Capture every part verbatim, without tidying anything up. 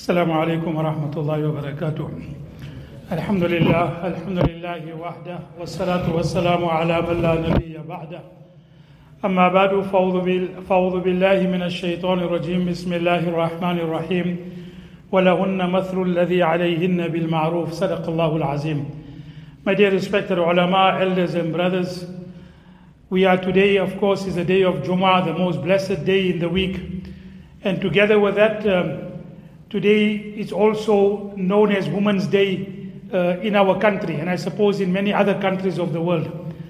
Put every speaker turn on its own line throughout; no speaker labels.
السلام عليكم ورحمة الله وبركاته. الحمد لله الحمد لله وحده والصلاة والسلام على من لا نبي بعده. أما بعد فأعوذ بالله من الشيطان الرجيم. بسم الله الرحمن الرحيم. ولهن مثل الذي عليهن بالمعروف. صدق الله العظيم. My dear respected ulama, elders and brothers, we are today, of course, is the day of Jummah, the most blessed day in the week. And together with that, um, today is also known as Women's Day uh, in our country, and I suppose in many other countries of the world.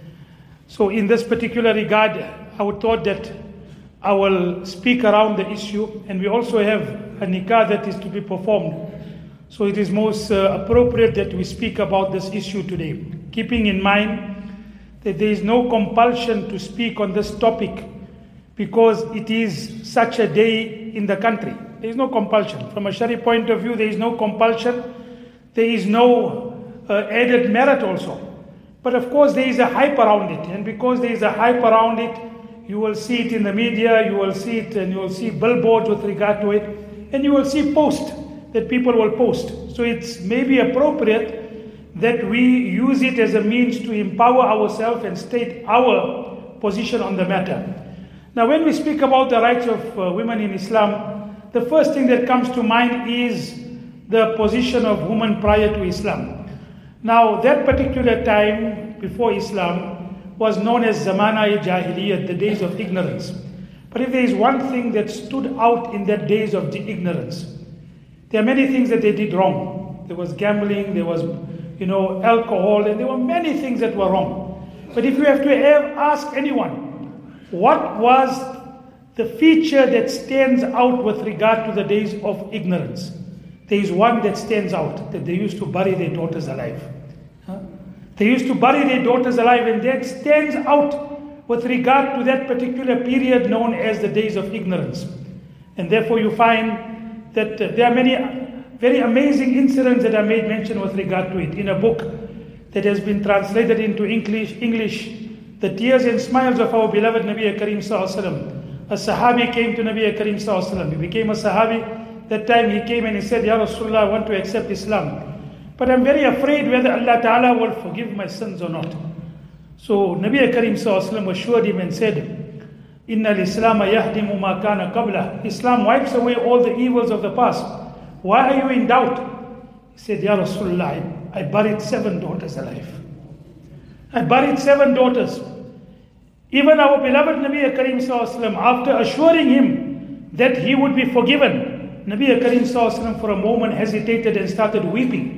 So in this particular regard, I would thought that I will speak around the issue, and we also have a nikah that is to be performed. So it is most uh, appropriate that we speak about this issue today, keeping in mind that there is no compulsion to speak on this topic because it is such a day in the country. There is no compulsion. From a Shari point of view, there is no compulsion. There is no uh, added merit also. But of course, there is a hype around it. And because there is a hype around it, you will see it in the media, you will see it, and you will see billboards with regard to it, and you will see posts that people will post. So it's maybe appropriate that we use it as a means to empower ourselves and state our position on the matter. Now, when we speak about the rights of uh, women in Islam, the first thing that comes to mind is the position of women prior to Islam. Now, that particular time before Islam was known as Zamana-e-Jahiliyyat, the days of ignorance. But if there is one thing that stood out in that days of the ignorance, there are many things that they did wrong. There was gambling, there was, you know, alcohol, and there were many things that were wrong. But if you have to ask anyone, what was the feature that stands out with regard to the days of ignorance? There is one that stands out, that they used to bury their daughters alive. Huh? They used to bury their daughters alive, and that stands out with regard to that particular period known as the days of ignorance. And therefore you find that uh, there are many very amazing incidents that are made mention with regard to it. In a book that has been translated into English, English, The Tears and Smiles of Our Beloved Nabi Kareem Sallallahu Alaihi Wasallam. A Sahabi came to Nabi Kareem Sallallahu Alaihi Wasallam. He became a Sahabi. That time he came and he said, Ya Rasulullah, I want to accept Islam. But I'm very afraid whether Allah Ta'ala will forgive my sins or not. So Nabi Kareem Sallallahu Alaihi Wasallam assured him and said, Inna al-Islam yahdimu ma kana qabla. Islam wipes away all the evils of the past. Why are you in doubt? He said, Ya Rasulullah, I, I buried seven daughters alive. I buried seven daughters. Even our beloved Nabi Kareem Sallallahu Alaihi Wasallam, after assuring him that he would be forgiven, Nabi Kareem Sallallahu Alaihi Wasallam for a moment hesitated and started weeping.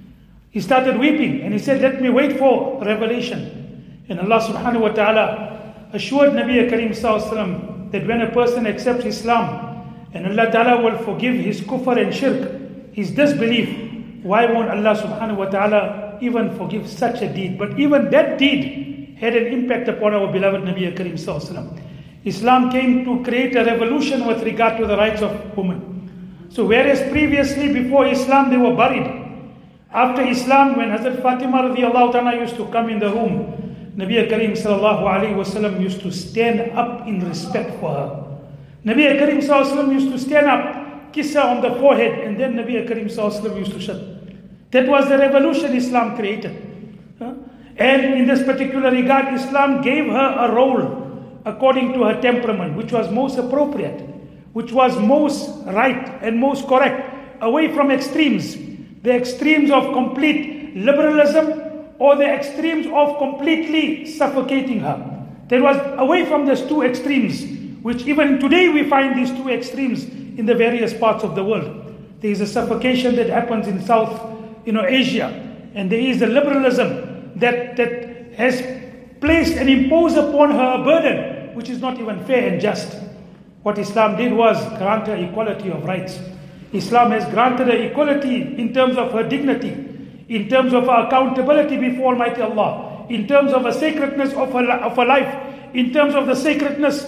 He started weeping and he said, let me wait for revelation. And Allah subhanahu wa ta'ala assured Nabi Kareem Sallallahu Alaihi Wasallam that when a person accepts Islam and Allah ta'ala will forgive his kufr and shirk, his disbelief, why won't Allah subhanahu wa ta'ala even forgive such a deed? But even that deed had an impact upon our beloved Nabi Kareem Sallallahu Alaihi Wasallam. Islam came to create a revolution with regard to the rights of women. So whereas previously before Islam they were buried, after Islam when Hazrat Fatima radiallahu ta'ala used to come in the room, Nabi Kareem Sallallahu Alaihi Wasallam used to stand up in respect for her. Nabi Kareem Sallallahu Alaihi Wasallam used to stand up, kiss her on the forehead, and then Nabi Kareem Sallallahu Alaihi Wasallam used to shut. That was the revolution Islam created. Huh? And in this particular regard, Islam gave her a role according to her temperament, which was most appropriate, which was most right and most correct, away from extremes. The extremes of complete liberalism or the extremes of completely suffocating her. That was away from these two extremes, which even today we find these two extremes in the various parts of the world. There is a suffocation that happens in South you know, Asia, and there is a liberalism that, that has placed and imposed upon her a burden which is not even fair and just. What Islam did was grant her equality of rights. Islam has granted her equality in terms of her dignity, in terms of her accountability before Almighty Allah, in terms of the sacredness of her, of her life, in terms of the sacredness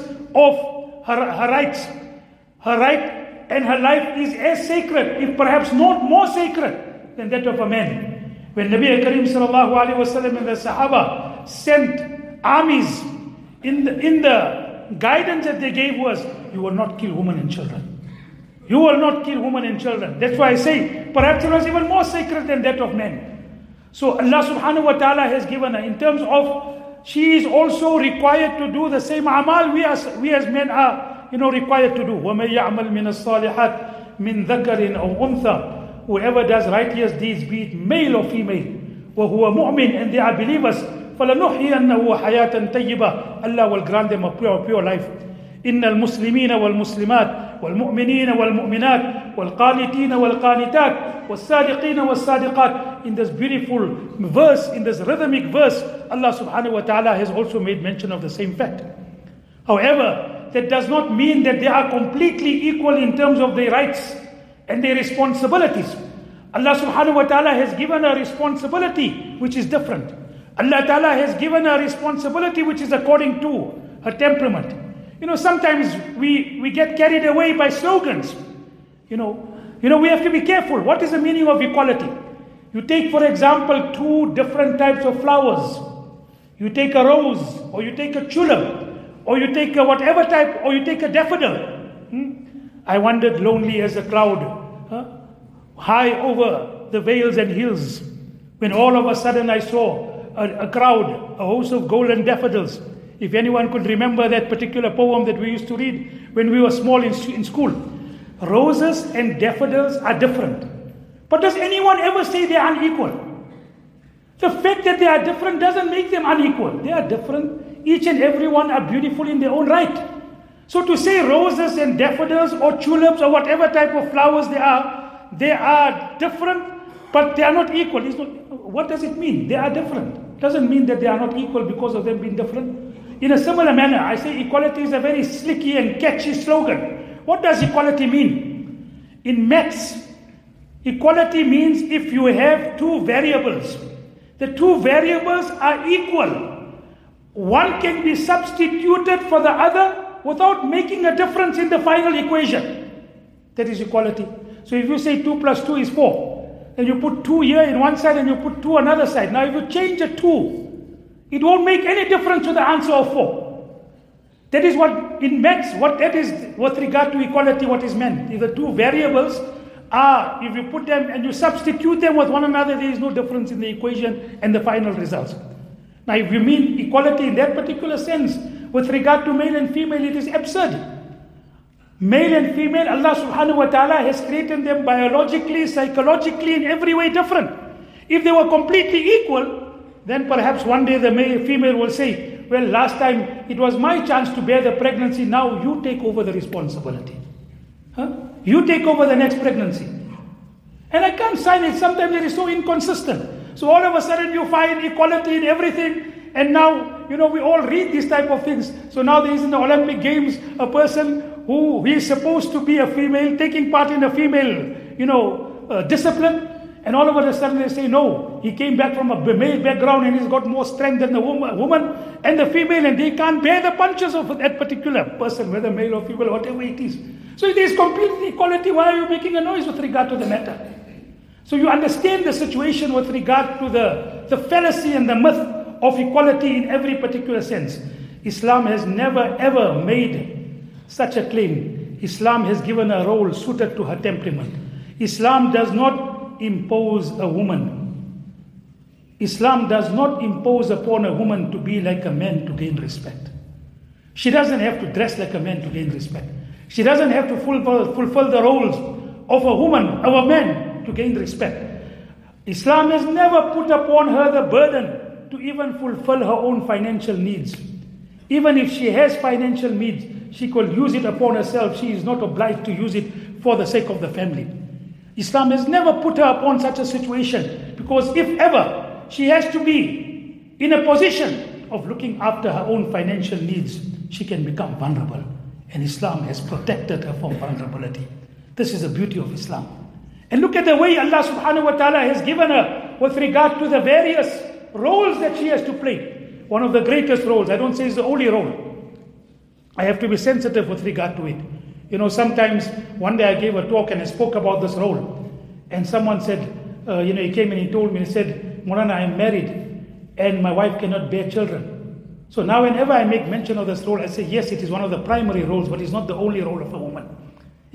of her, her rights. Her right and her life is as sacred, if perhaps not more sacred, than that of a man. When Nabi Kareem Sallallahu Alaihi Wasallam and the Sahaba sent armies, in the, in the guidance that they gave was, you will not kill women and children. You will not kill women and children. That's why I say, perhaps it was even more sacred than that of men. So Allah subhanahu wa ta'ala has given her, in terms of, she is also required to do the same amal we as, we as men are, you know, required to do. وَمَن يَعْمَلْ مِنَ الصَّالِحَاتِ مِن ذَكَرٍ أَوْ أُنثَى. Whoever does righteous deeds, be it male or female, وَهُوَ مُؤْمِن, and they are believers, فَلَنُحْيِيَنَّهُ حَيَاةً طَيِّبَةً. Allah will grant them a pure, pure life. إِنَّ الْمُسْلِمِينَ وَالْمُسْلِمَاتِ وَالْمُؤْمِنِينَ وَالْمُؤْمِنَاتِ وَالْقَانِتِينَ وَالْقَانِتَاتِ وَالصَّادِقِينَ وَالصَّادِقَاتِ. In this beautiful verse, in this rhythmic verse, Allah subhanahu wa ta'ala has also made mention of the same fact. However, that does not mean that they are completely equal in terms of their rights and their responsibilities. Allah subhanahu wa ta'ala has given a responsibility which is different. Allah ta'ala has given a responsibility which is according to her temperament. You know, sometimes we, we get carried away by slogans. You know, you know, we have to be careful. What is the meaning of equality? You take, for example, two different types of flowers. You take a rose, or you take a tulip, or you take a whatever type, or you take a daffodil. Hmm? I wandered lonely as a cloud, huh? high over the vales and hills, when all of a sudden I saw a, a crowd, a host of golden daffodils. If anyone could remember that particular poem that we used to read when we were small in, in school. Roses and daffodils are different. But does anyone ever say they are unequal? The fact that they are different doesn't make them unequal. They are different. Each and every one are beautiful in their own right. So to say roses and daffodils or tulips or whatever type of flowers they are, they are different, but they are not equal. It's not, what does it mean? They are different. Doesn't mean that they are not equal because of them being different. In a similar manner, I say equality is a very slicky and catchy slogan. What does equality mean? In maths, equality means if you have two variables, the two variables are equal. One can be substituted for the other without making a difference in the final equation. That is equality. So if you say two plus two is four, then you put two here in one side and you put two on another side. Now if you change the two, it won't make any difference to the answer of four. That is what, in maths, what that is with regard to equality, what is meant. If the two variables are, if you put them and you substitute them with one another, there is no difference in the equation and the final results. Now if you mean equality in that particular sense, with regard to male and female, it is absurd. Male and female, Allah subhanahu wa ta'ala has created them biologically, psychologically, in every way different. If they were completely equal, then perhaps one day the male, female will say, well, last time it was my chance to bear the pregnancy, now you take over the responsibility. Huh? You take over the next pregnancy. And I can't sign it. Sometimes it is so inconsistent. So all of a sudden you find equality in everything. And now, you know, we all read these type of things. So now there is in the Olympic Games a person who is supposed to be a female, taking part in a female, you know, uh, discipline. And all of a sudden they say, no, he came back from a male background and he's got more strength than the woman, woman and the female, and they can't bear the punches of that particular person, whether male or female, whatever it is. So it is complete equality. Why are you making a noise with regard to the matter? So you understand the situation with regard to the, the fallacy and the myth of equality in every particular sense. Islam has never ever made such a claim. Islam has given a role suited to her temperament. Islam does not impose a woman. Islam does not impose upon a woman to be like a man to gain respect. She doesn't have to dress like a man to gain respect. She doesn't have to fulfill, fulfill the roles of a woman, of a man to gain respect. Islam has never put upon her the burden to even fulfill her own financial needs. Even if she has financial needs, she could use it upon herself. She is not obliged to use it for the sake of the family. Islam has never put her upon such a situation, because if ever she has to be in a position of looking after her own financial needs, she can become vulnerable. And Islam has protected her from vulnerability. This is the beauty of Islam. And look at the way Allah subhanahu wa ta'ala has given her with regard to the various roles that she has to play. One of the greatest roles, I don't say it's the only role. I have to be sensitive with regard to it. You know, sometimes, one day I gave a talk and I spoke about this role. And someone said, uh, you know, he came and he told me, he said, Maulana, I'm married and my wife cannot bear children. So now whenever I make mention of this role, I say, yes, it is one of the primary roles, but it's not the only role of a woman.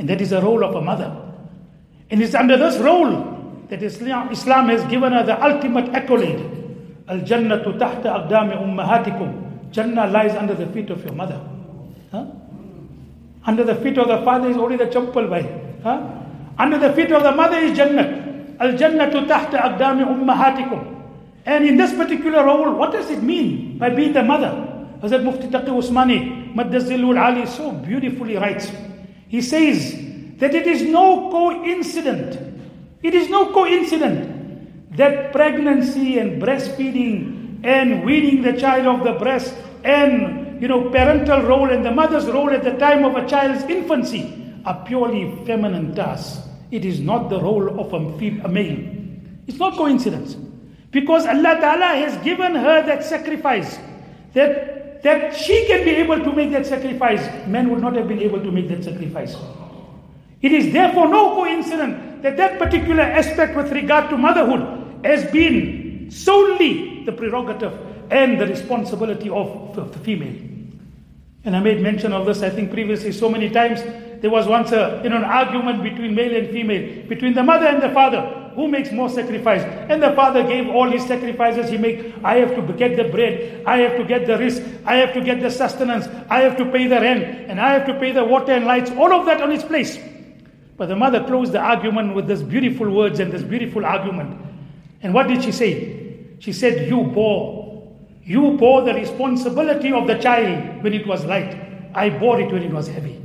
And that is the role of a mother. And it's under this role that Islam, Islam has given her the ultimate accolade. Al-Jannatu tahta aqdami ummahatikum. Jannah lies under the feet of your mother. Huh? Under the feet of the father is only the champal bhai. Huh? Under the feet of the mother is Jannah. Al-Jannatu tahta aqdami ummahatikum. And in this particular role, what does it mean by being the mother? Hazrat Mufti Taqi Usmani, Maddazilul Ali, so beautifully writes. He says that it is no coincidence, it is no coincidence that pregnancy and breastfeeding and weaning the child of the breast and, you know, parental role and the mother's role at the time of a child's infancy are purely feminine tasks. It is not the role of a male. It's not coincidence. Because Allah Ta'ala has given her that sacrifice, that, that she can be able to make that sacrifice. Men would not have been able to make that sacrifice. It is therefore no coincidence that that particular aspect with regard to motherhood has been solely the prerogative and the responsibility of the female. And I made mention of this, I think, previously so many times. There was once a, you know, an argument between male and female, between the mother and the father. Who makes more sacrifice? And the father gave all his sacrifices. He make, I have to get the bread, I have to get the risk, I have to get the sustenance, I have to pay the rent, and I have to pay the water and lights, all of that on its place. But the mother closed the argument with this beautiful words and this beautiful argument. And what did she say? She said, you bore, you bore the responsibility of the child when it was light. I bore it when it was heavy.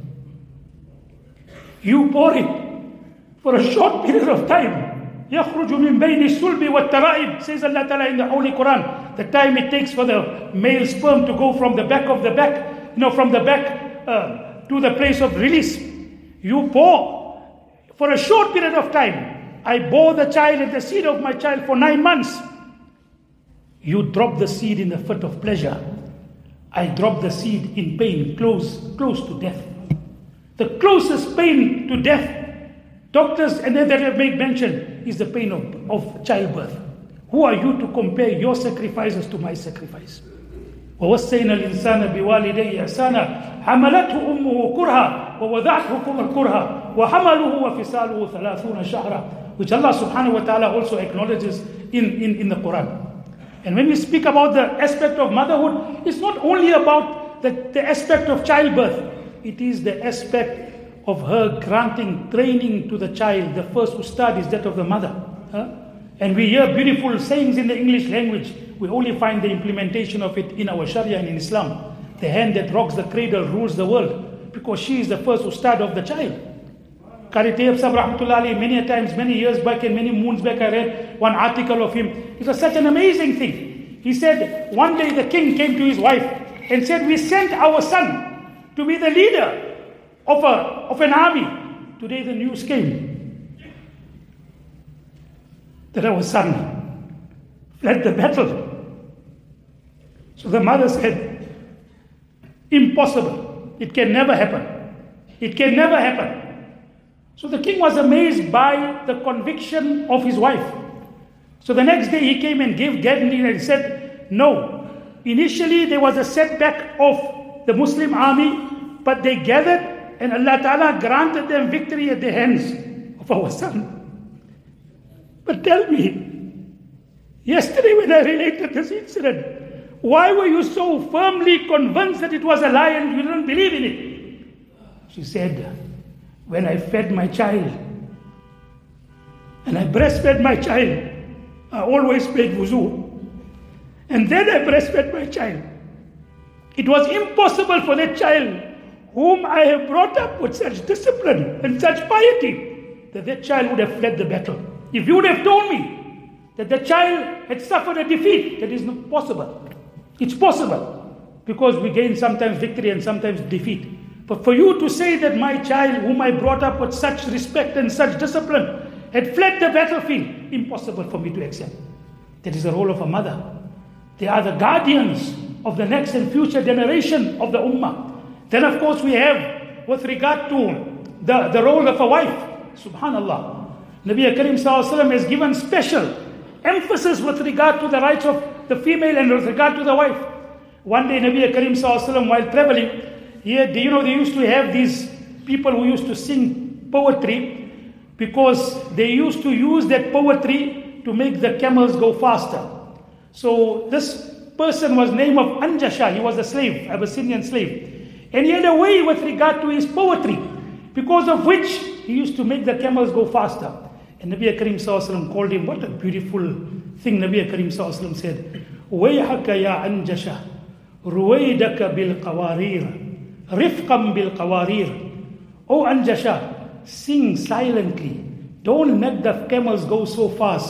You bore it for a short period of time. يَخْرُجُ مِنْ بَيْنِ السُّلْبِ وَالتَّرَائِبِ, says Allah Ta'ala in the Holy Quran. The time it takes for the male sperm to go from the back of the back, you know, from the back uh, to the place of release. You bore for a short period of time. I bore the child and the seed of my child for nine months. You drop the seed in the fit of pleasure. I drop the seed in pain, close, close to death. The closest pain to death, doctors and then that have made mention, is the pain of, of childbirth. Who are you to compare your sacrifices to my sacrifice? وَوَصَّيْنَا الْإِنسَانَ بِوَالِدَيْهِ إِحْسَانًا حَمَلَتْهُ أُمُّهُ كُرْهًا وَوَضَعَتْهُ كُرْهًا وَحَمَلُهُ وَفِصَالُهُ ثَلَاثُونَ شَهْرًا, which Allah subhanahu wa ta'ala also acknowledges in, in, in the Quran. And when we speak about the aspect of motherhood, it's not only about the, the aspect of childbirth. It is the aspect of her granting training to the child. The first ustad is that of the mother. Huh? And we hear beautiful sayings in the English language. We only find the implementation of it in our Sharia and in Islam. The hand that rocks the cradle rules the world, because she is the first ustad of the child. Qari Tayyib Sahib Rahmatullah Alayhi, many a times, many years back and many moons back, I read one article of him. It was such an amazing thing. He said, one day the king came to his wife and said, we sent our son to be the leader of a of an army. Today the news came that our son fled the battle. So the mother said, impossible. It can never happen. It can never happen. So the king was amazed by the conviction of his wife. So the next day he came and gave guarantee and said, no. Initially there was a setback of the Muslim army, but they gathered and Allah Ta'ala granted them victory at the hands of our son. But tell me, yesterday when I related this incident, why were you so firmly convinced that it was a lie and you didn't believe in it? She said, when I fed my child and I breastfed my child, I always made wuzu. And then I breastfed my child. It was impossible for that child, whom I have brought up with such discipline and such piety, that that child would have fled the battle. If you would have told me that the child had suffered a defeat, that is not possible. It's possible, because we gain sometimes victory and sometimes defeat. But for you to say that my child, whom I brought up with such respect and such discipline, had fled the battlefield, impossible for me to accept. That is the role of a mother. They are the guardians of the next and future generation of the ummah. Then of course we have, with regard to the, the role of a wife, subhanallah, Nabi Karim Sallallahu Alaihi Wasallam has given special emphasis with regard to the rights of the female and with regard to the wife. One day Nabi Karim Sallallahu Alaihi Wasallam, while traveling, he had, you know, they used to have these people who used to sing poetry because they used to use that poetry to make the camels go faster. So this person was named of Anjasha. He was a slave, Abyssinian slave. And he had a way with regard to his poetry, because of which he used to make the camels go faster. And Nabi Karim Sallallahu Alaihi Wasallam called him, what a beautiful thing Nabi Karim Sallallahu Alaihi Wasallam said. وَيْحَكَ يَا أَنْجَشَ رُوَيْدَكَ بِالْقَوَارِيرِ رِفْقًا بِالْقَوَارِيرِ. O Anjasha, sing silently. Don't let the camels go so fast.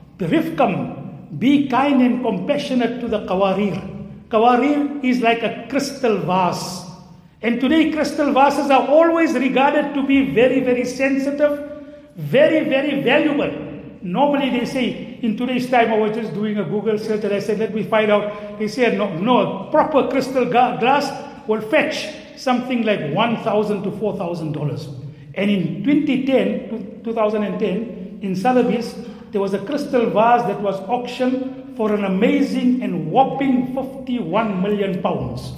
Rifqam, be kind and compassionate to the qawarir. Qawarir is like a crystal vase. And today crystal vases are always regarded to be very, very sensitive, very, very valuable. Normally they say, in today's time, I was just doing a Google search and I said, let me find out. They said, no, no, a proper crystal ga- glass will fetch something like one thousand to four thousand dollars. And in twenty ten, two thousand ten, in Sotheby's, there was a crystal vase that was auctioned for an amazing and whopping fifty-one million pounds.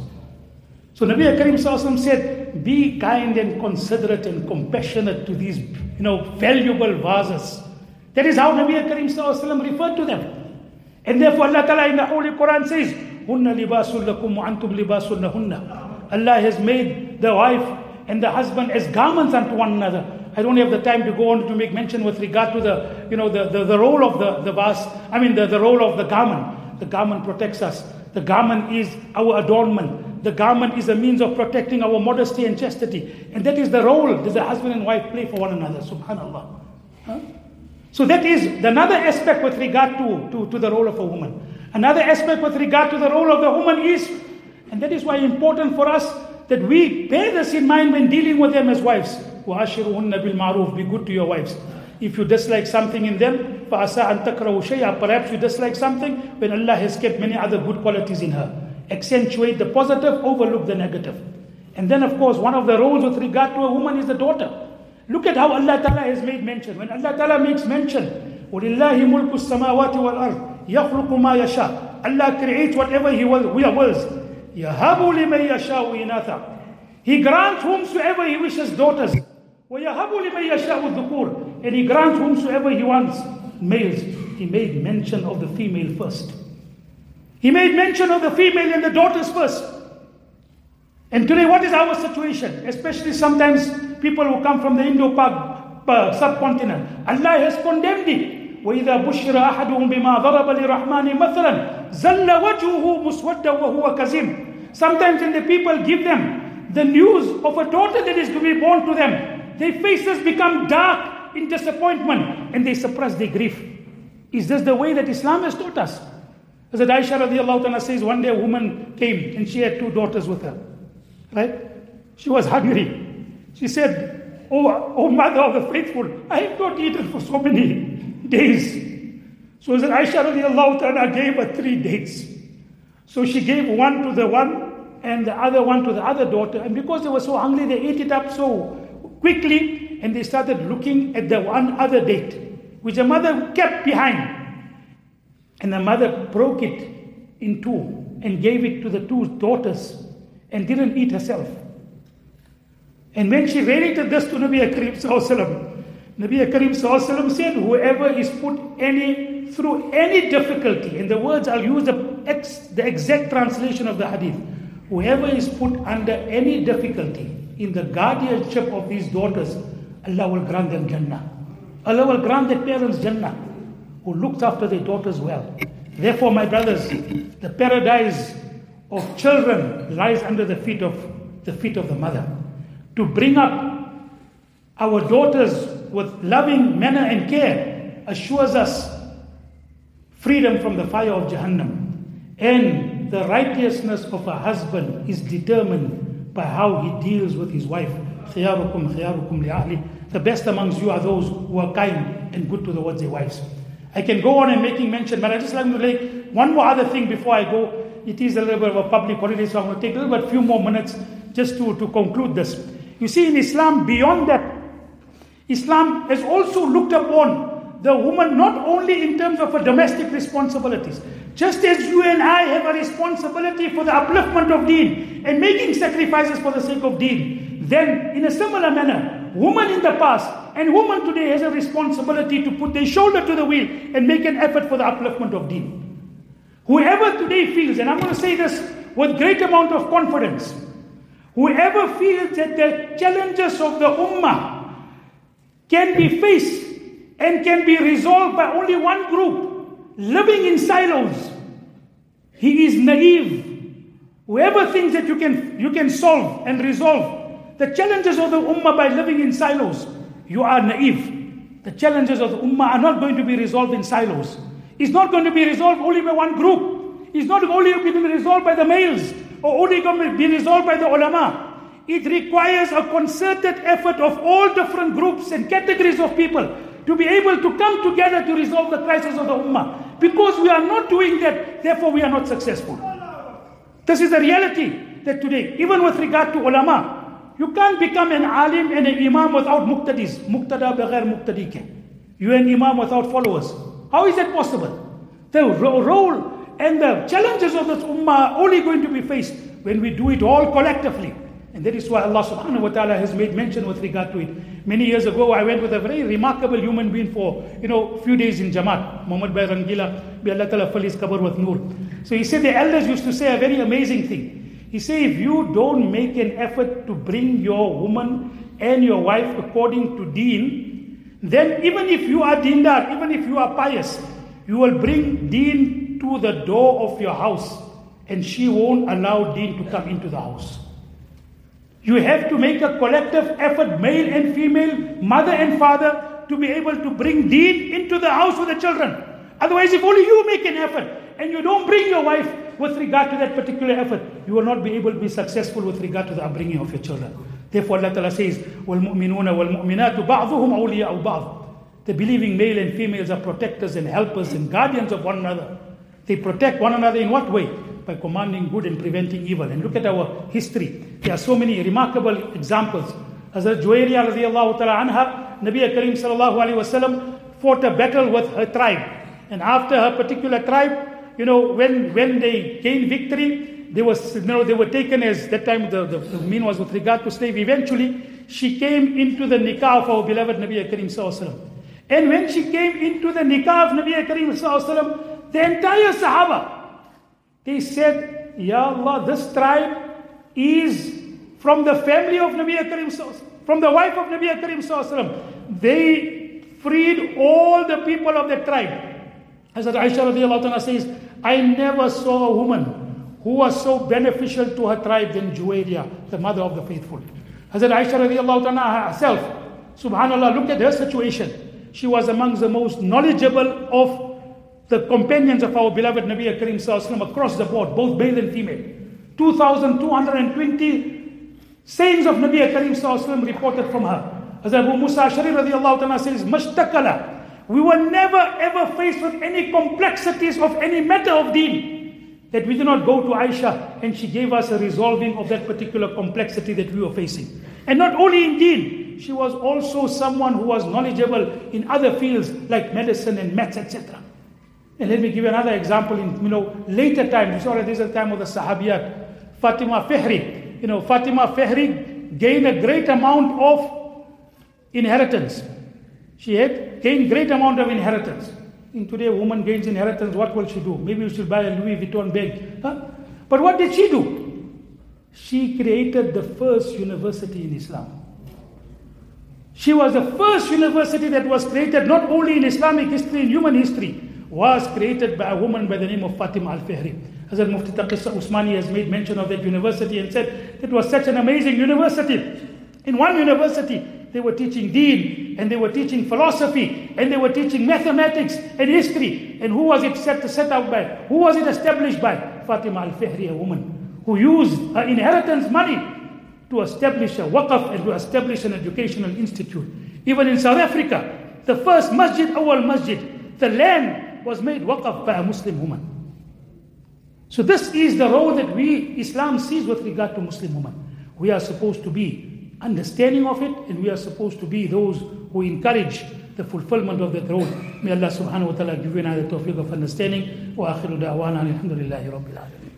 So Nabi Karim Sallallahu Alaihi Wasallam said, be kind and considerate and compassionate to these, you know, valuable vases. That is how Nabi Karim Sallallahu Alaihi Wasallam referred to them. And therefore Allah Ta'ala in the Holy Quran says, Hunna libasul lakum wa antum libasul lahunna. Allah has made the wife and the husband as garments unto one another. I don't have the time to go on to make mention with regard to the, you know, the, the, the role of the, the vase, I mean the, the role of the garment. The garment protects us. The garment is our adornment. The garment is a means of protecting our modesty and chastity. And that is the role that the husband and wife play for one another. Subhanallah. Huh? So that is another aspect with regard to, to, to the role of a woman. Another aspect with regard to the role of the woman is, and that is why important for us that we bear this in mind when dealing with them as wives. وَعَشِرُهُنَّ بِالْمَعْرُوفِ. Be good to your wives. If you dislike something in them, فَأَسَىٰ أَن تَكْرَهُ شَيْئًا. Perhaps you dislike something when Allah has kept many other good qualities in her. Accentuate the positive, overlook the negative. And then of course one of the roles with regard to a woman is the daughter. Look at how Allah Ta'ala has made mention. When Allah Ta'ala makes mention, وَلِلَّهِ مُلْكُ السَّمَاوَاتِ وَالْأَرْضِ يَخْلُقُ مَا يَشَاءُ. Allah creates whatever He will, wills. يَهَبُ لِمَنْ يَشَاءُ إِنَاثًا. He grants whomsoever He wishes daughters. وَيَهَبُ لِمَنْ يَشَاءُ الذُّكُورِ. And He grants whomsoever He wants males. He made mention of the female first. He made mention of the female and the daughters first. And today what is our situation? Especially sometimes people who come from the Indo-Pak uh, subcontinent. Allah has condemned it. وَإِذَا بُشِّرَ أَحَدُهُمْ بِمَا ضَرَبَ لِرَحْمَانِ مَثَلًا زَلَّ وَجْهُهُ مُسْوَدًّا وَهُوَ كَظِيمٌ. Sometimes when the people give them the news of a daughter that is to be born to them, their faces become dark in disappointment and they suppress their grief. Is this the way that Islam has taught us? As Aisha radiallahu anha says, one day a woman came and she had two daughters with her. Right? She was hungry. She said, Oh, oh mother of the faithful, I have not eaten for so many days. So as Aisha radiallahu anha gave her three dates. So she gave one to the one and the other one to the other daughter. And because they were so hungry, they ate it up so quickly and they started looking at the one other date, which the mother kept behind. And the mother broke it in two and gave it to the two daughters and didn't eat herself. And when she related this to Nabi Karim Sallallahu Alaihi Wasallam, Nabi Karim Sallallahu Alaihi Wasallam said, whoever is put any through any difficulty, in the words I'll use the, ex, the exact translation of the hadith, whoever is put under any difficulty in the guardianship of these daughters, Allah will grant them Jannah. Allah will grant their parents Jannah, who looks after their daughters well. Therefore, my brothers, the paradise of children lies under the feet of the feet of the mother. To bring up our daughters with loving manner and care assures us freedom from the fire of Jahannam. And the righteousness of a husband is determined by how he deals with his wife. خِيَارُكُمْ خِيَارُكُمْ لِأَهْلِ. The best amongst you are those who are kind and good towards their wives. I can go on and making mention, but I just like to make one more other thing before I go. It is a little bit of a public holiday, so I'm going to take a little bit, few more minutes just to, to conclude this. You see, in Islam, beyond that, Islam has also looked upon the woman not only in terms of her domestic responsibilities. Just as you and I have a responsibility for the upliftment of deen and making sacrifices for the sake of deen, then in a similar manner, woman in the past and woman today has a responsibility to put their shoulder to the wheel and make an effort for the upliftment of deen. Whoever today feels, and I'm going to say this with great amount of confidence, whoever feels that the challenges of the ummah can be faced and can be resolved by only one group living in silos, he is naive. Whoever thinks that you can, you can solve and resolve the challenges of the ummah by living in silos, you are naive. The challenges of the ummah are not going to be resolved in silos. It's not going to be resolved only by one group. It's not only going to be resolved by the males or only going to be resolved by the ulama. It requires a concerted effort of all different groups and categories of people to be able to come together to resolve the crisis of the ummah. Because we are not doing that, therefore we are not successful. This is the reality that today, even with regard to ulama, you can't become an alim and an imam without muqtadis. Muqtada baghair muqtadi ke. You're an imam without followers. How is that possible? The role and the challenges of this ummah are only going to be faced when we do it all collectively. And that is why Allah subhanahu wa ta'ala has made mention with regard to it. Many years ago, I went with a very remarkable human being for, you know, a few days in Jamaat, Muhammad Bhai Rangila, may Allah ta'ala fill his qabr with noor. So he said the elders used to say a very amazing thing. He said, if you don't make an effort to bring your woman and your wife according to deen, then even if you are dindar, even if you are pious, you will bring deen to the door of your house and she won't allow deen to come into the house. You have to make a collective effort, male and female, mother and father, to be able to bring deen into the house with the children. Otherwise, if only you make an effort and you don't bring your wife with regard to that particular effort, you will not be able to be successful with regard to the upbringing of your children. Therefore, Allah Ta'ala says, وَالْمُؤْمِنُونَ وَالْمُؤْمِنَاتُ بَعْضُهُمْ أَوْلِيَاءُ بَعْضٍ. The believing male and females are protectors and helpers and guardians of one another. They protect one another in what way? By commanding good and preventing evil. And look at our history. There are so many remarkable examples. Hazrat Juwairiya radiallahu ta'ala anha, Nabi Kareem sallallahu alayhi wa sallam fought a battle with her tribe. And after her particular tribe, you know, when, when they gained victory, they was, you know, they were taken as, that time the, the, the mean was with regard to slave. Eventually, she came into the nikah of our beloved Nabi Kareem sallallahu alayhi wa sallam. And when she came into the nikah of Nabi Kareem sallallahu alayhi wa sallam, the entire Sahaba, they said, Ya Allah, this tribe is from the family of Nabi Kareem sallallahu alayhi wa sallam, from the wife of Nabi Kareem sallallahu alayhi wa sallam. They freed all the people of the tribe. Hazrat Aisha radiallahu ta'ala says, I never saw a woman who was so beneficial to her tribe than Juwairiya, the mother of the faithful. Hazrat Aisha radiallahu ta'ala herself, subhanallah, look at her situation. She was amongst the most knowledgeable of the companions of our beloved Nabi Kareem sallallahu alayhi wa sallam across the board, both male and female. two thousand two hundred twenty sayings of Nabi Kareem sallallahu alayhi wa sallam reported from her. Hazrat Abu Musa Ash'ari radiallahu ta'ala says, Mashtakala. We were never ever faced with any complexities of any matter of deen that we did not go to Aisha and she gave us a resolving of that particular complexity that we were facing. And not only in deen, she was also someone who was knowledgeable in other fields like medicine and maths, et cetera. And let me give you another example. In, you know, later times, you saw that this is the time of the Sahabiyat. Fatima Fihri, you know, Fatima Fihri gained a great amount of inheritance. She had gained great amount of inheritance. In today, a woman gains inheritance, what will she do? Maybe she will buy a Louis Vuitton bag. Huh? But what did she do? She created the first university in Islam. She was the first university that was created not only in Islamic history, in human history, was created by a woman by the name of Fatima Al-Fihri. Hazrat Mufti Taqi Usmani has made mention of that university and said it was such an amazing university. In one university, they were teaching deen, and they were teaching philosophy, and they were teaching mathematics and history. And who was it set, set out by? Who was it established by? Fatima Al-Fihri, a woman who used her inheritance money to establish a waqf and to establish an educational institute. Even in South Africa, the first masjid, Awal Masjid, the land was made waqf by a Muslim woman. So this is the role that we, Islam sees with regard to Muslim women. We are supposed to be understanding of it, and we are supposed to be those who encourage the fulfillment of that role. May Allah subhanahu wa ta'ala give you another tawfiq of understanding. Wa akhiru da'wana alhamdulillahi rabbil alamin.